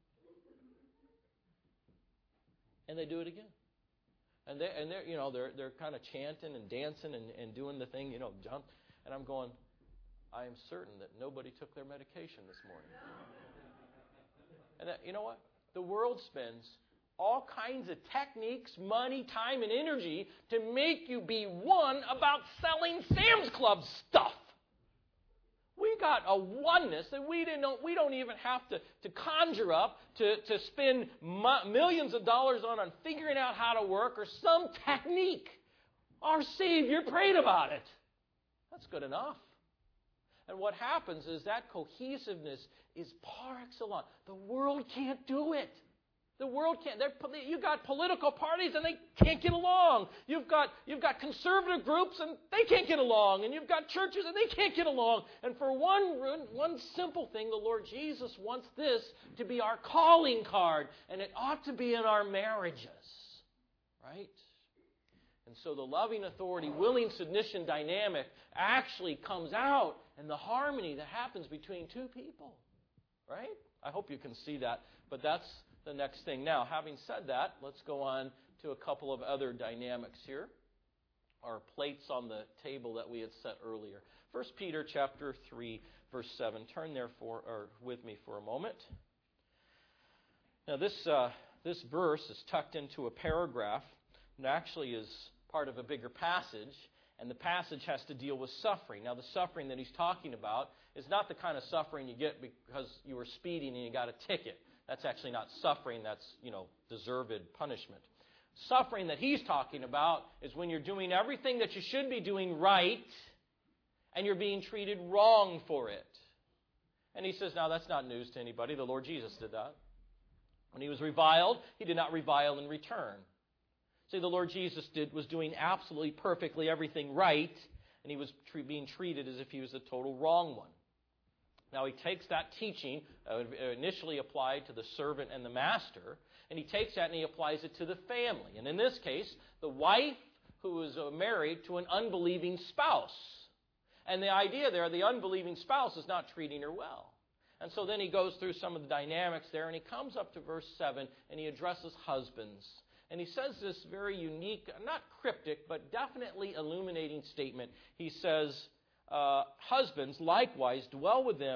A: And they do it again. And they and they're you know they're they're kind of chanting and dancing and, and doing the thing, you know, jump. And I'm going, I am certain that nobody took their medication this morning. And that, you know what? The world spends all kinds of techniques, money, time, and energy to make you be one about selling Sam's Club stuff. We got a oneness that we didn't know, we don't even have to, to conjure up, to, to spend mo- millions of dollars on, on figuring out how to work or some technique. Our Savior prayed about it. That's good enough. And what happens is that cohesiveness is par excellence. The world can't do it. The world can't. You've got political parties and they can't get along. You've got you've got conservative groups and they can't get along. And you've got churches and they can't get along. And for one one simple thing, the Lord Jesus wants this to be our calling card, and it ought to be in our marriages, right? And so the loving authority, willing submission dynamic actually comes out in the harmony that happens between two people, right? I hope you can see that, but that's the next thing. Now, having said that, let's go on to a couple of other dynamics here. Our plates on the table that we had set earlier. First Peter chapter three, verse seven. Turn there for, or with me for a moment. Now, this uh, this verse is tucked into a paragraph and actually is part of a bigger passage, and the passage has to deal with suffering. Now, the suffering that he's talking about is not the kind of suffering you get because you were speeding and you got a ticket. That's actually not suffering. That's, you know, deserved punishment. Suffering that he's talking about is when you're doing everything that you should be doing right and you're being treated wrong for it. And he says, now that's not news to anybody. The Lord Jesus did that. When he was reviled, he did not revile in return. See, the Lord Jesus did was doing absolutely perfectly everything right, and he was tre- being treated as if he was a total wrong one. Now, he takes that teaching, uh, initially applied to the servant and the master, and he takes that and he applies it to the family. And in this case, the wife who is uh, married to an unbelieving spouse. And the idea there, the unbelieving spouse is not treating her well. And so then he goes through some of the dynamics there, and he comes up to verse seven, and he addresses husbands. And he says this very unique, not cryptic, but definitely illuminating statement. He says, Uh, husbands, likewise, dwell with them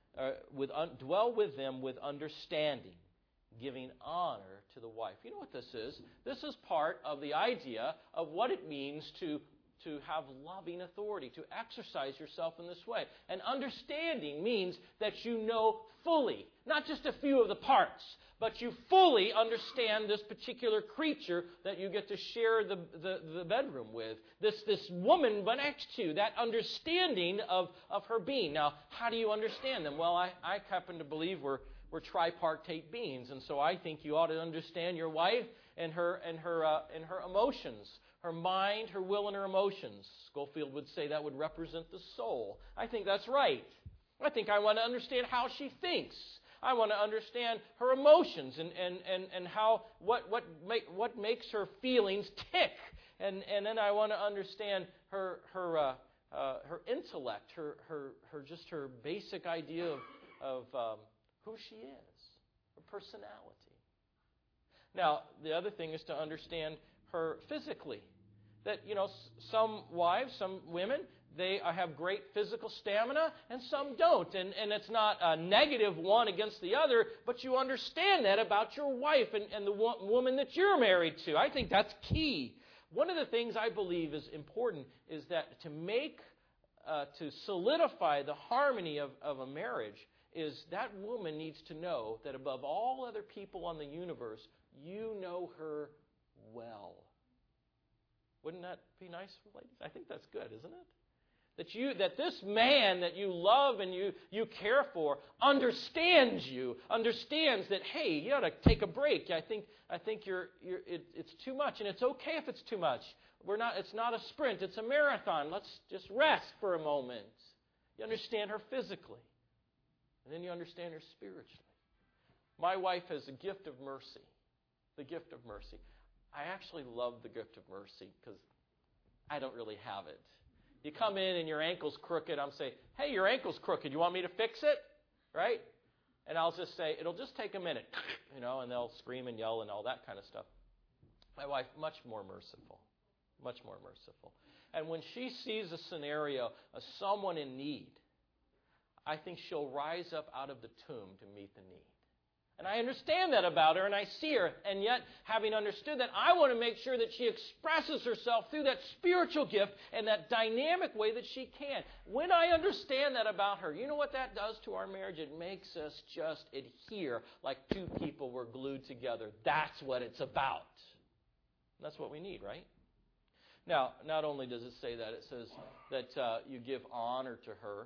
A: uh, with un, dwell with them with understanding, giving honor to the wife. You know what this is? This is part of the idea of what it means to to have loving authority, to exercise yourself in this way. And understanding means that you know fully, not just a few of the parts, but you fully understand this particular creature that you get to share the, the, the bedroom with. This, this woman next to you, that understanding of, of her being. Now, how do you understand them? Well, I, I happen to believe we're, we're tripartite beings, and so I think you ought to understand your wife and her, and her, uh, and her emotions. Her mind, her will, and her emotions. Schofield would say that would represent the soul. I think that's right. I think I want to understand how she thinks. I want to understand her emotions and, and, and, and how what what make, what makes her feelings tick. And and then I want to understand her her uh, uh, her intellect, her her her just her basic idea of of um, who she is, her personality. Now the other thing is to understand her physically. That, you know, some wives, some women, they have great physical stamina and some don't. And, and it's not a negative one against the other, but you understand that about your wife and, and the wo- woman that you're married to. I think that's key. One of the things I believe is important is that to make, uh, to solidify the harmony of, of a marriage is that woman needs to know that above all other people on the universe, you know her well. Wouldn't that be nice, ladies? I think that's good, isn't it? That you, that this man that you love and you, you care for understands you, understands that, hey, you ought to take a break. I think I think you're you're it, it's too much, and it's okay if it's too much. We're not. It's not a sprint. It's a marathon. Let's just rest for a moment. You understand her physically, and then you understand her spiritually. My wife has a gift of mercy. The gift of mercy. I actually love the gift of mercy because I don't really have it. You come in and your ankle's crooked. I'm saying, hey, your ankle's crooked. You want me to fix it? Right? And I'll just say, it'll just take a minute. You know, and they'll scream and yell and all that kind of stuff. My wife, much more merciful. Much more merciful. And when she sees a scenario of someone in need, I think she'll rise up out of the tomb to meet the need. And I understand that about her, and I see her. And yet, having understood that, I want to make sure that she expresses herself through that spiritual gift and that dynamic way that she can. When I understand that about her, you know what that does to our marriage? It makes us just adhere like two people were glued together. That's what it's about. And that's what we need, right? Now, not only does it say that, it says that uh, you give honor to her.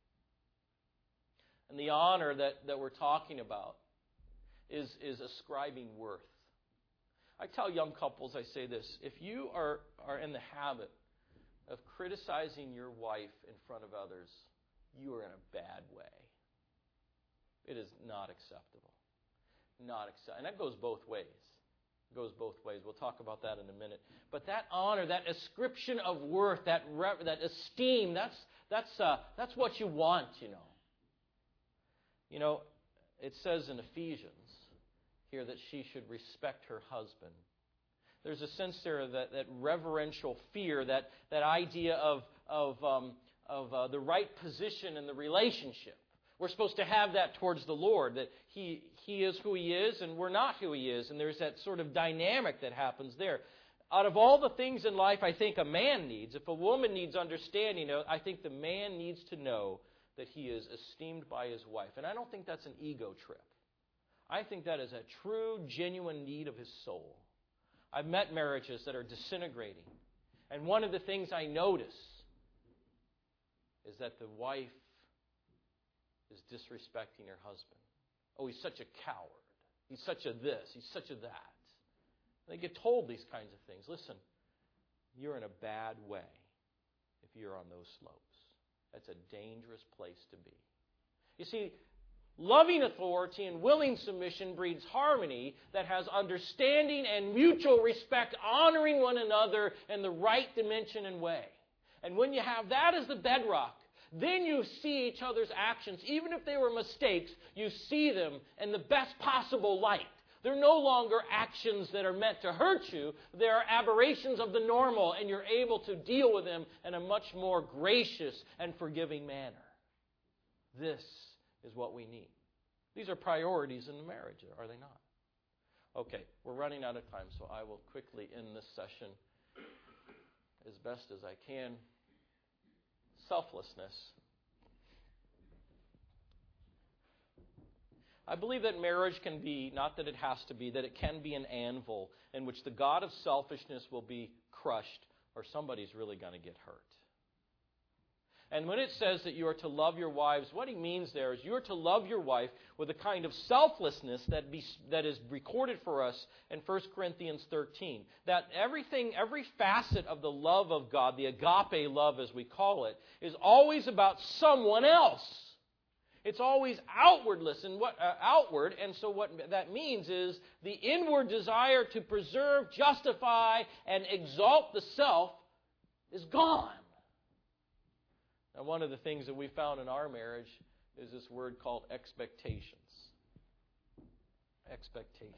A: And the honor that, that we're talking about is, is ascribing worth. I tell young couples, I say this, if you are, are in the habit of criticizing your wife in front of others, you are in a bad way. It is not acceptable. Not accept- and that goes both ways. It goes both ways. We'll talk about that in a minute. But that honor, that ascription of worth, that re- that esteem, that's that's uh, that's what you want, you know. You know, it says in Ephesians here that she should respect her husband. There's a sense there of that, that reverential fear, that, that idea of, of, um, of uh, the right position in the relationship. We're supposed to have that towards the Lord, that he, he is who He is and we're not who He is. And there's that sort of dynamic that happens there. Out of all the things in life I think a man needs, if a woman needs understanding, I think the man needs to know that he is esteemed by his wife. And I don't think that's an ego trip. I think that is a true, genuine need of his soul. I've met marriages that are disintegrating. And one of the things I notice is that the wife is disrespecting her husband. Oh, he's such a coward. He's such a this. He's such a that. They get told these kinds of things. Listen, you're in a bad way if you're on those slopes. That's a dangerous place to be. You see, loving authority and willing submission breeds harmony that has understanding and mutual respect, honoring one another in the right dimension and way. And when you have that as the bedrock, then you see each other's actions, even if they were mistakes, you see them in the best possible light. They're no longer actions that are meant to hurt you. They are aberrations of the normal, and you're able to deal with them in a much more gracious and forgiving manner. This is what we need. These are priorities in the marriage, are they not? Okay, we're running out of time, so I will quickly end this session as best as I can. Selflessness. I believe that marriage can be, not that it has to be, that it can be an anvil in which the god of selfishness will be crushed, or somebody's really going to get hurt. And when it says that you are to love your wives, what he means there is you are to love your wife with a kind of selflessness that be, that is recorded for us in First Corinthians thirteen. That everything, every facet of the love of God, the agape love as we call it, is always about someone else. It's always outwardless and what uh, outward, and so what that means is the inward desire to preserve, justify, and exalt the self is gone. Now, one of the things that we found in our marriage is this word called expectations. Expectations.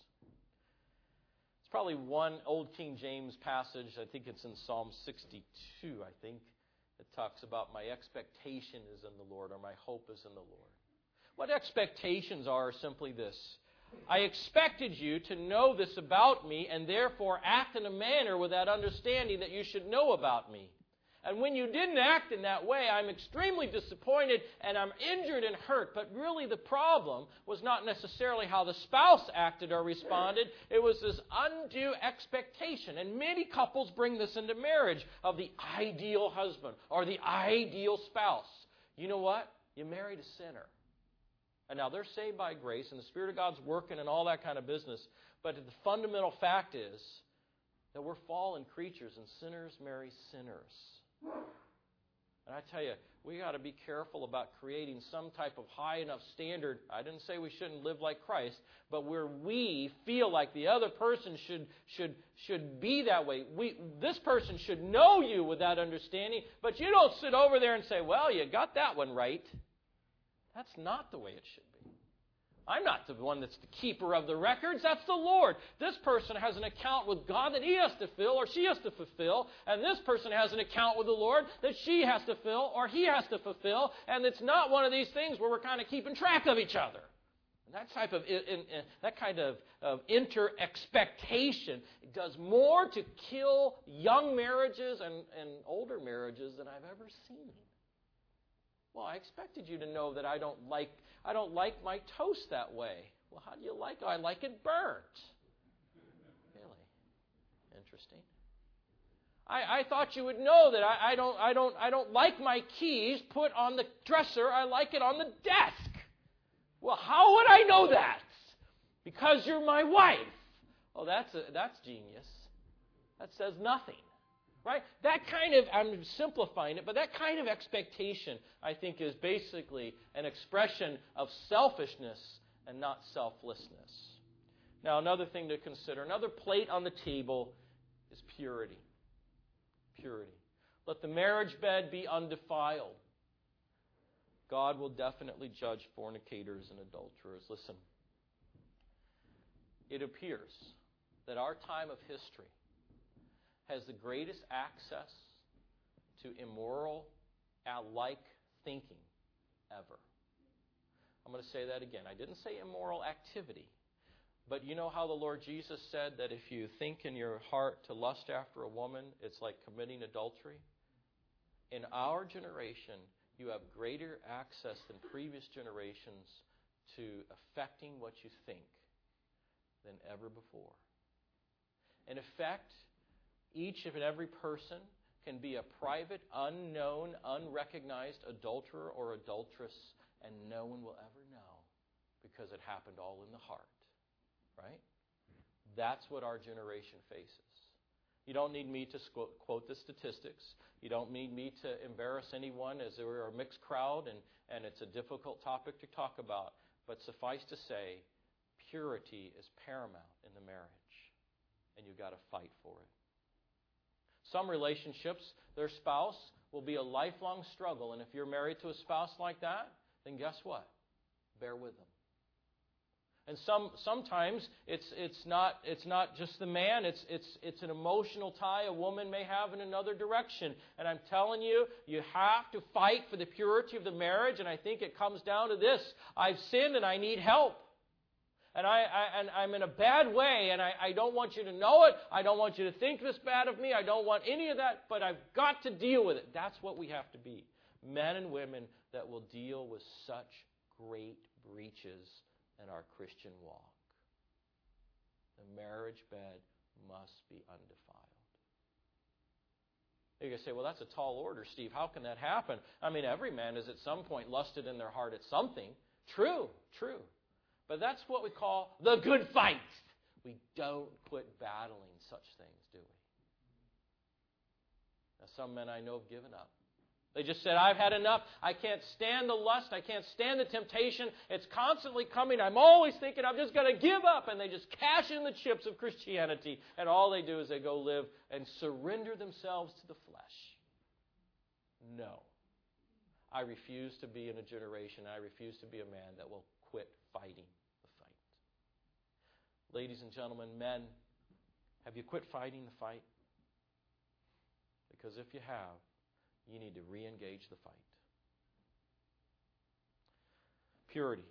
A: It's probably one Old King James passage, I think it's in Psalm sixty-two, I think, that talks about my expectation is in the Lord, or my hope is in the Lord. What expectations are are simply this. I expected you to know this about me and therefore act in a manner with that understanding that you should know about me. And when you didn't act in that way, I'm extremely disappointed and I'm injured and hurt. But really the problem was not necessarily how the spouse acted or responded. It was this undue expectation. And many couples bring this into marriage of the ideal husband or the ideal spouse. You know what? You married a sinner. And now they're saved by grace and the Spirit of God's working and all that kind of business. But the fundamental fact is that we're fallen creatures and sinners marry sinners. And I tell you, we got to be careful about creating some type of high enough standard. I didn't say we shouldn't live like Christ, but where we feel like the other person should should should be that way. We this person should know you with that understanding, but you don't sit over there and say, "Well, you got that one right." That's not the way it should be. I'm not the one that's the keeper of the records. That's the Lord. This person has an account with God that he has to fill or she has to fulfill. And this person has an account with the Lord that she has to fill or he has to fulfill. And it's not one of these things where we're kind of keeping track of each other. And that type of in, in, that kind of, of inter-expectation does more to kill young marriages and, and older marriages than I've ever seen. Well, I expected you to know that I don't like I don't like my toast that way. Well, how do you like it? I like it burnt. Really? Interesting. I, I thought you would know that I, I don't I don't I don't like my keys put on the dresser. I like it on the desk. Well, how would I know that? Because you're my wife. Oh, that's a, that's genius. That says nothing. Right? That kind of, I'm simplifying it, but that kind of expectation, I think, is basically an expression of selfishness and not selflessness. Now, another thing to consider, another plate on the table is purity. Purity. Let the marriage bed be undefiled. God will definitely judge fornicators and adulterers. Listen, it appears that our time of history has the greatest access to immoral, like thinking ever. I'm going to say that again. I didn't say immoral activity. But you know how the Lord Jesus said that if you think in your heart to lust after a woman, it's like committing adultery? In our generation, you have greater access than previous generations to affecting what you think than ever before. In effect, each and every person can be a private, unknown, unrecognized adulterer or adulteress, and no one will ever know because it happened all in the heart. Right? That's what our generation faces. You don't need me to quote the statistics. You don't need me to embarrass anyone as we're a mixed crowd and, and it's a difficult topic to talk about. But suffice to say, purity is paramount in the marriage, and you've got to fight for it. Some relationships, their spouse will be a lifelong struggle. And if you're married to a spouse like that, then guess what? Bear with them. And some sometimes it's it's not it's not just the man, it's it's it's an emotional tie a woman may have in another direction. And I'm telling you, you have to fight for the purity of the marriage, and I think it comes down to this. I've sinned and I need help. And, I, I, and I'm in a bad way, and I, I don't want you to know it. I don't want you to think this bad of me. I don't want any of that, but I've got to deal with it. That's what we have to be. Men and women that will deal with such great breaches in our Christian walk. The marriage bed must be undefiled. You can say, well, that's a tall order, Steve. How can that happen? I mean, every man has at some point lusted in their heart at something. True, true. But that's what we call the good fight. We don't quit battling such things, do we? Now, some men I know have given up. They just said, I've had enough. I can't stand the lust. I can't stand the temptation. It's constantly coming. I'm always thinking I'm just going to give up. And they just cash in the chips of Christianity. And all they do is they go live and surrender themselves to the flesh. No. I refuse to be in a generation. I refuse to be a man that will quit fighting the fight. Ladies and gentlemen, men, have you quit fighting the fight? Because if you have, you need to re-engage the fight. Purity.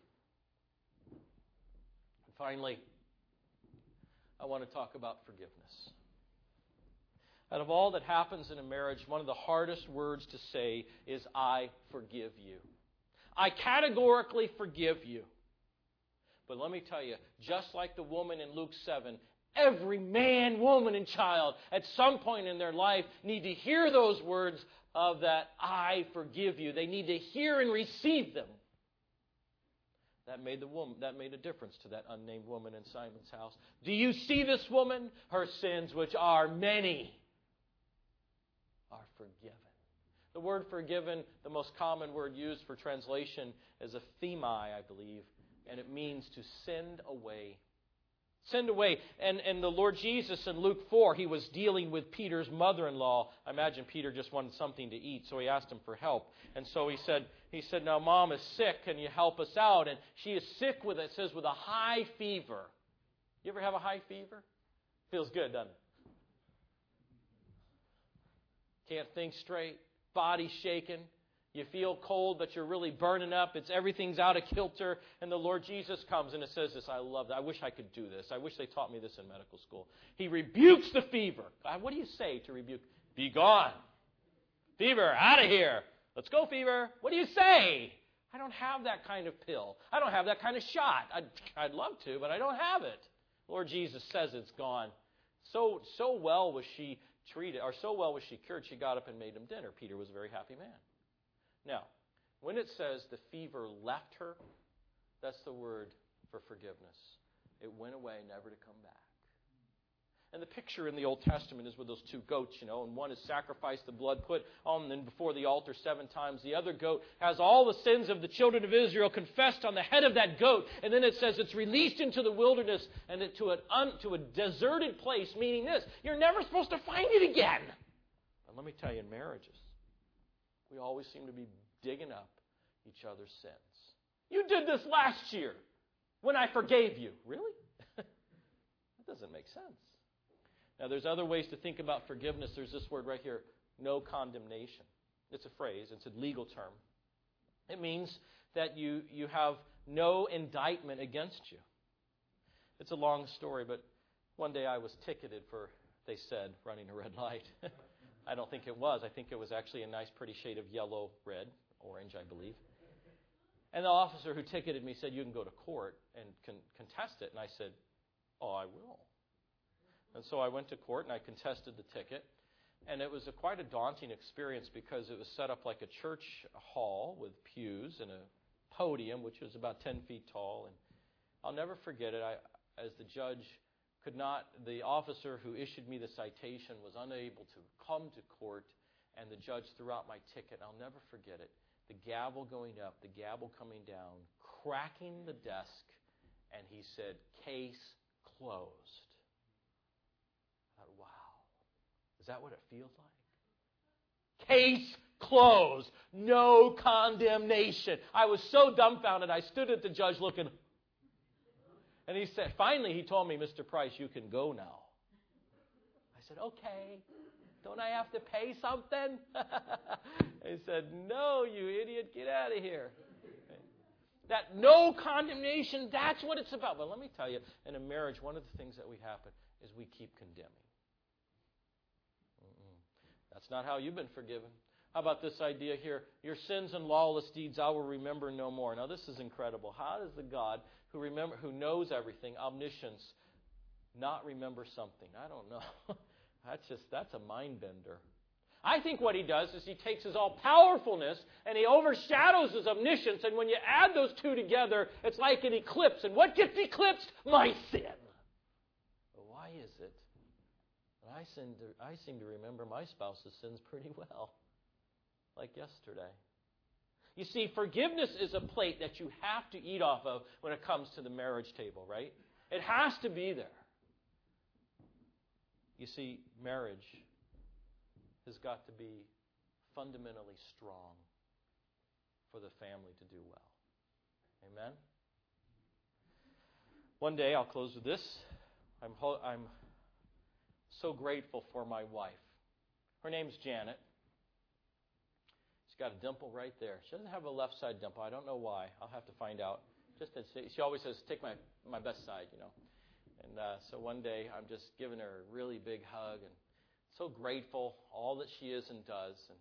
A: And finally, I want to talk about forgiveness. Out of all that happens in a marriage, one of the hardest words to say is, I forgive you. I categorically forgive you. But let me tell you, just like the woman in Luke seven, every man, woman, and child at some point in their life need to hear those words of that, I forgive you. They need to hear and receive them. That made the woman, that made a difference to that unnamed woman in Simon's house. Do you see this woman? Her sins, which are many, are forgiven. The word forgiven, the most common word used for translation, is aphemi, I believe, and it means to send away. Send away. And, and the Lord Jesus in Luke four, he was dealing with Peter's mother-in-law. I imagine Peter just wanted something to eat, so he asked him for help. And so he said, he said, now Mom is sick, can you help us out? And she is sick with, it says, with a high fever. You ever have a high fever? Feels good, doesn't it? Can't think straight, body shaking. You feel cold, but you're really burning up. It's everything's out of kilter. And the Lord Jesus comes and it says this. I love that. I wish I could do this. I wish they taught me this in medical school. He rebukes the fever. God, what do you say to rebuke? Be gone. Fever, out of here. Let's go, fever. What do you say? I don't have that kind of pill. I don't have that kind of shot. I'd, I'd love to, but I don't have it. Lord Jesus says it's gone. So, so well was she treated, or so well was she cured, she got up and made him dinner. Peter was a very happy man. Now, when it says the fever left her, that's the word for forgiveness. It went away, never to come back. And the picture in the Old Testament is with those two goats, you know, and one is sacrificed, the blood put on and before the altar seven times. The other goat has all the sins of the children of Israel confessed on the head of that goat. And then it says it's released into the wilderness and to, an un, to a deserted place, meaning this, you're never supposed to find it again. And let me tell you, in marriages, we always seem to be digging up each other's sins. You did this last year when I forgave you. Really? That doesn't make sense. Now, there's other ways to think about forgiveness. There's this word right here, no condemnation. It's a phrase. It's a legal term. It means that you, you have no indictment against you. It's a long story, but one day I was ticketed for, they said, running a red light. I don't think it was. I think it was actually a nice, pretty shade of yellow, red, orange, I believe. And the officer who ticketed me said, you can go to court and con- contest it. And I said, oh, I will. And so I went to court and I contested the ticket. And it was a, quite a daunting experience because it was set up like a church hall with pews and a podium, which was about ten feet tall. And I'll never forget it. I, as the judge could not, the officer who issued me the citation was unable to come to court, and the judge threw out my ticket. I'll never forget it. The gavel going up, the gavel coming down, cracking the desk, and he said, case closed. I thought, wow, is that what it feels like? Case closed. No condemnation. I was so dumbfounded, I stood at the judge looking. And he said, finally he told me, Mister Price, you can go now. I said, okay. Don't I have to pay something? He said, no, you idiot, get out of here. That no condemnation, that's what it's about. But let me tell you, in a marriage, one of the things that we happen is we keep condemning. Mm-mm. That's not how you've been forgiven. How about this idea here? Your sins and lawless deeds I will remember no more. Now this is incredible. How does the God who remember, who knows everything, omniscience, not remember something? I don't know. That's just, that's a mind bender. I think what he does is he takes his all-powerfulness and he overshadows his omniscience, and when you add those two together, it's like an eclipse. And what gets eclipsed? My sin. But why is it? I seem to, I seem to remember my spouse's sins pretty well, like yesterday. You see, forgiveness is a plate that you have to eat off of when it comes to the marriage table, right? It has to be there. You see, marriage has got to be fundamentally strong for the family to do well. Amen? One day, I'll close with this. I'm, ho- I'm so grateful for my wife. Her name's Janet. She's got a dimple right there. She doesn't have a left side dimple. I don't know why. I'll have to find out. Just to see. She always says, take my, my best side, you know. And uh, so one day, I'm just giving her a really big hug and so grateful, all that she is and does. And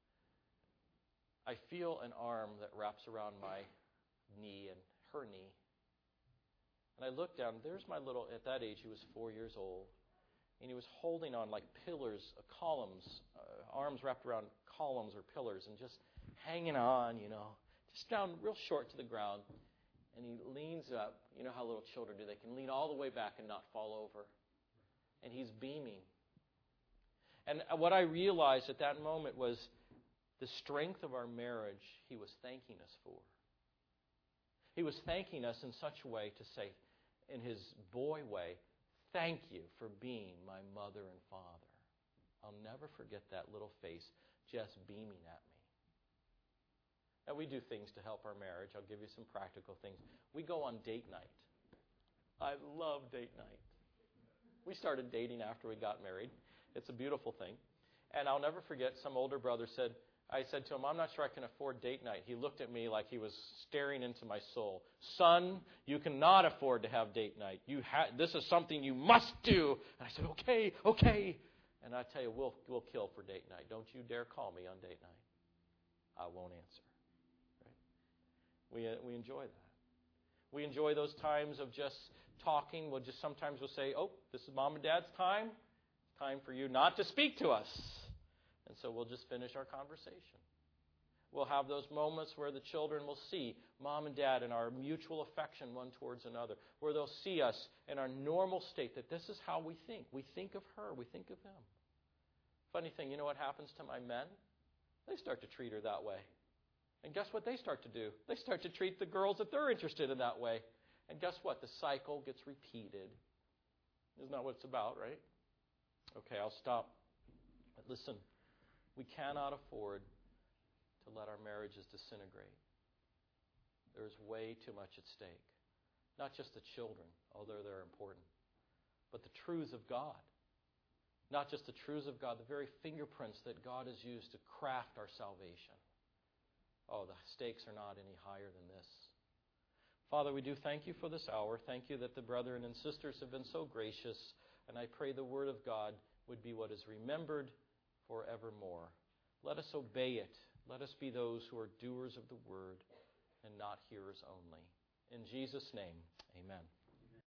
A: I feel an arm that wraps around my knee and her knee. And I look down, there's my little, at that age, he was four years old. And he was holding on like pillars, uh, columns, uh, arms wrapped around columns or pillars and just hanging on, you know, just down real short to the ground. And he leans up. You know how little children do. They can lean all the way back and not fall over. And he's beaming. And what I realized at that moment was the strength of our marriage he was thanking us for. He was thanking us in such a way to say, in his boy way, thank you for being my mother and father. I'll never forget that little face just beaming at me. Now, we do things to help our marriage. I'll give you some practical things. We go on date night. I love date night. We started dating after we got married. It's a beautiful thing. And I'll never forget, some older brother said, I said to him, I'm not sure I can afford date night. He looked at me like he was staring into my soul. Son, you cannot afford to have date night. You ha- this is something you must do. And I said, okay, okay. And I tell you, we'll, we'll kill for date night. Don't you dare call me on date night. I won't answer. We uh, we enjoy that. We enjoy those times of just talking. We'll just sometimes we'll say, "Oh, this is Mom and Dad's time. It's time for you not to speak to us," and so we'll just finish our conversation. We'll have those moments where the children will see Mom and Dad in our mutual affection one towards another, where they'll see us in our normal state. That this is how we think. We think of her. We think of him. Funny thing, you know what happens to my men? They start to treat her that way. And guess what they start to do? They start to treat the girls that they're interested in that way. And guess what? The cycle gets repeated. Isn't that what it's about, right? Okay, I'll stop. But listen, we cannot afford to let our marriages disintegrate. There's way too much at stake. Not just the children, although they're important, but the truths of God. Not just the truths of God, the very fingerprints that God has used to craft our salvation. Oh, the stakes are not any higher than this. Father, we do thank you for this hour. Thank you that the brethren and sisters have been so gracious. And I pray the Word of God would be what is remembered forevermore. Let us obey it. Let us be those who are doers of the Word and not hearers only. In Jesus' name, amen.